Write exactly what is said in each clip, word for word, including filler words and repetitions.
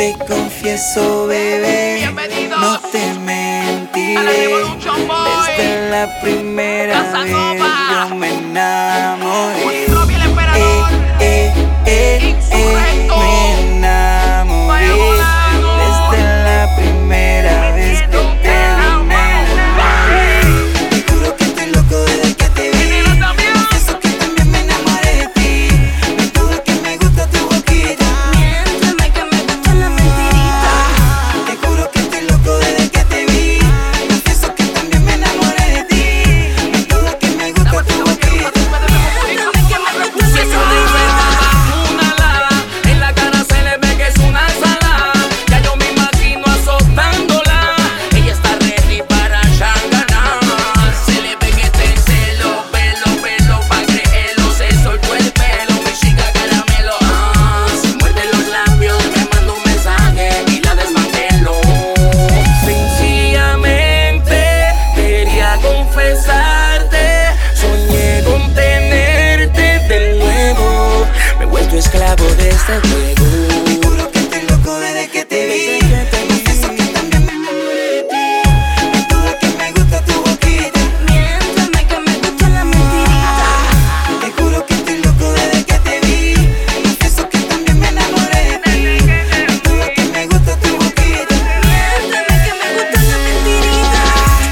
Te confieso, bebé, Bienvenidos no te mentiré. a la Revolution Boy. Desde la primera vez Casanova. yo me enamoré. Julio el emperador. Eh, eh, eh, eh, Insurrecto. me enamoré. Vaya volando. Desde la primera vez que te vi me enamoré. Te juro que estoy loco desde que te vi. Dímelo también. Confieso que también me enamoré de ti. No hay duda que me gusta tu boquita. Miénteme que me gustan las mentiritas. Te juro que estoy loco desde que te vi. Confieso que también me enamoré de ti. No hay duda que me gusta tu boquita. Miénteme que me gustan Si las es una mentiritas. una lala, en la cara se le ve que es una ensalada. Ya yo me imagino azotándola. Ella está ready para Shangana. Se le ve que te celo, pelo, pelo, pa' creerlo. Se soltó el pelo, mi chica caramelo. Ah, se muerde los labios, me manda un mensaje y la desmantelo. Sencillamente quería confesarte, soñé con tenerte de nuevo. Me he vuelto esclavo de este juego. Te juro que estoy loco desde que te vi. Confieso que también me enamoré de ti. No hay duda que me gusta tu boquita. Miénteme que me gustan las mentiritas. Te juro que estoy loco desde que te vi. Confieso que también me enamoré de ti. No hay duda que me gusta tu boquita. Miénteme que me gustan las mentiritas.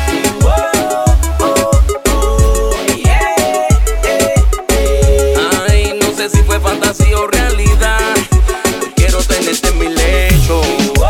Ay, no sé si fue fantasía o realidad. Hoy quiero tenerte en mi lecho.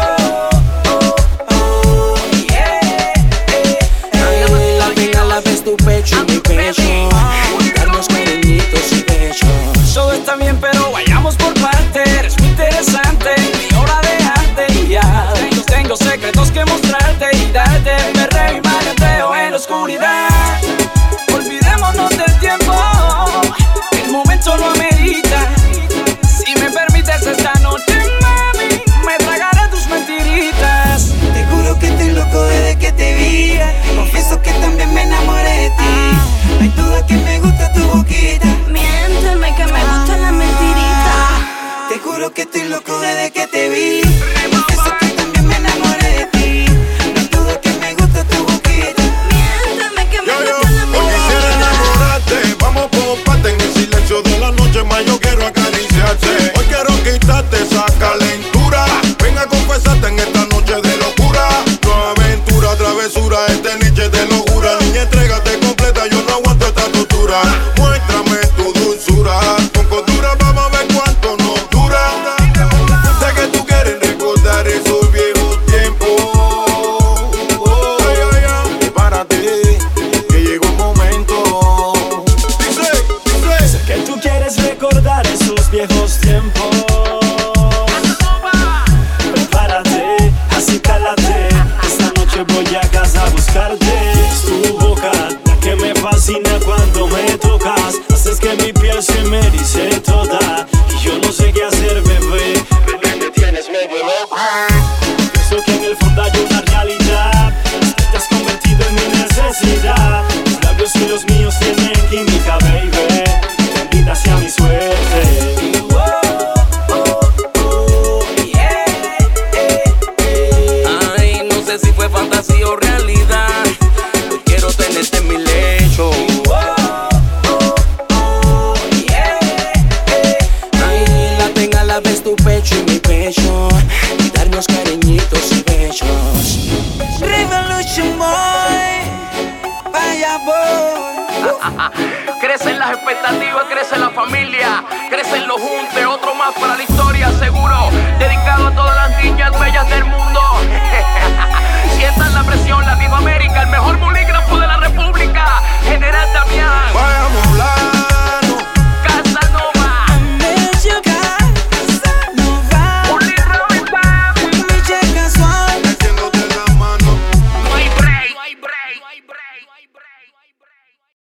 Ay, la pena la ves tu pecho y mi pecho. Darnos cariñitos y besos. Todo está bien, pero vayamos por parte. Eres muy interesante, mi obra de arte. Y ya tengo, tengo secretos que mostrarte y darte. Perreo y maleteo en la oscuridad. Olvidémonos del tiempo, el momento lo amerita. Si me permites esta noche, mami, me tragaré tus mentiritas. Te juro que estoy loco desde que te vi. Confieso que también me enamoré de ti. No hay duda que me gusta tu boquita. Miénteme que me gustan las mentiritas. Te juro que estoy loco desde que te vi. Confieso que también me enamoré de ti. No hay duda que me gusta tu boquita. Miénteme que me Yo, yo, gustan las hoy quisiera mentiritas. enamorarte. Vamos por parte en el silencio de la noche, más yo quiero acariciarte. Hoy quiero quitarte esa calentura. Ven a confesarte en esta noche de locura. Tu aventura, travesura, este niche de locura. Niña, entrégate completa, yo no aguanto esta tortura. Muéstrame tu dulzura. Con cordura vamos a ver cuánto nos dura. Sé que tú quieres recordar esos viejos tiempos. Ay, ay, ay, prepárate, que llegó el momento. Dice, dice. Que tú quieres recordar esos viejos tiempos. Prepárate, así cálate. Esta noche voy a casa a buscarte. Es tu boca la que me fascina cuando me tocas. Haces que mi piel se me erice toda. Y yo no sé qué hacer, bebé. Bebé, me tienes medio loco. Pienso que en el fondo hay una realidad. Te has convertido en mi necesidad. Tus labios y los míos tienen química, baby. Bendita sea mi suerte. Ay, no sé si fue fantasía o realidad. Hoy quiero tenerte en mi lecho. Ay, la tenga la vez tu pecho y mi pecho. Y darnos cariñitos y besos. Revolution Boy, vaya boy. Crecen las expectativas,